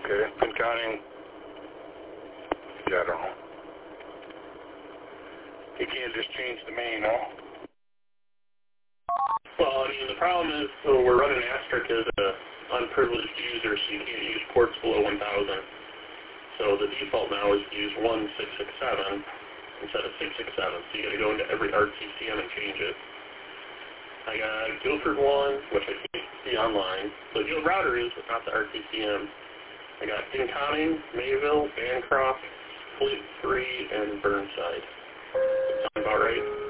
Okay, Pinconning. Yeah, I don't know. You can't just change the main, no? Well, I mean, the problem is, so we're running asterisk as an unprivileged user, so you can't use ports below 1000. So the default now is to use 1667 instead of 667. So you got to go into every RTCM and change it. I got Guilford 1, which I can't see online. So the router is, but not the RTCM. I got Pinconning, Mayville, Bancroft, Fleet 3, and Burnside. Sound about right?